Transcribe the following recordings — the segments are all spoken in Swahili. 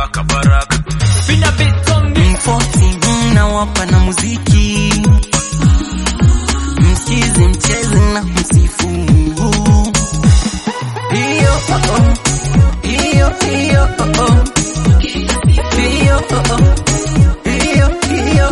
baraka baraka. Bina beat on me. Mfoti nawapa na muziki, msikize mcheze na msifu. Iyo iyo iyo iyo iyo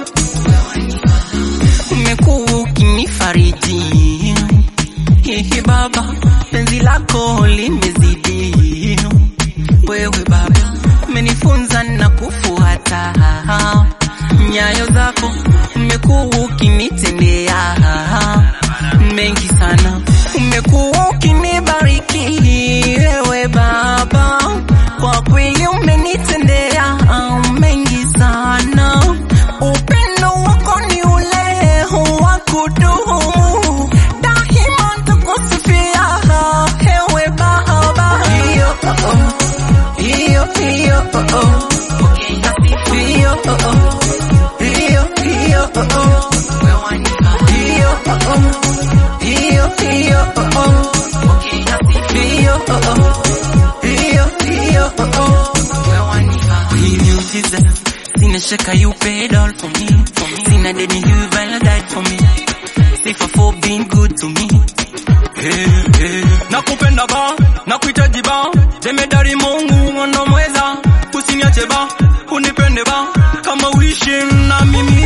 umekuwa ukinifariji. Hihi baba, penzi lako limezidi. Wewe baba, umenifunza na kufuata nyayo zako, umekuwa ukinitendea mengi sana, umekuwa ukinibariki. Wewe baba, kwa kweli umenitendea mengi sana. Upendo wako ni ule wa kudumu, daima nitakusifia. Ewe baba, iyo iyo iyo Sina shaka you paid all for me. Sina deni you died for me. Sifa for being good to me. Nakupenda ba, nakuhitaji ba, jemedari Mungu unomweza. Usiniache ba, unipende ba, kama uishi na mimi.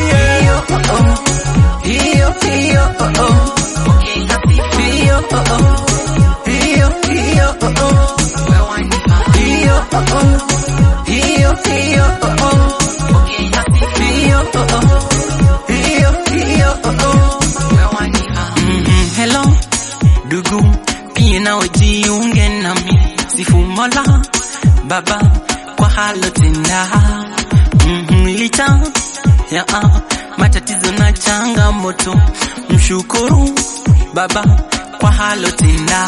Hello dugu, pia nawe jiunge nami. Sifu Mola baba kwa halotenda. Licha ya matatizo na changamoto, mshukuru baba kwa halotenda.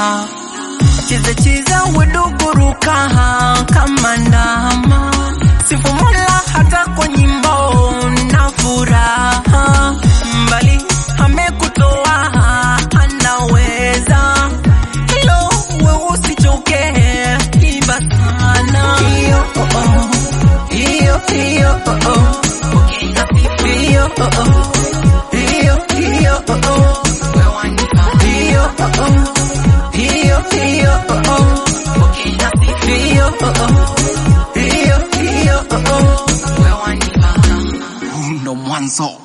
Cheza weduguruka kama ndama. Sifu Mola hata kwa nyimbo na furaha. Mbali amekutoa anaweza. Hello wewe usichoke imba sana. Iyo iyo iyo Ndo mwanzo.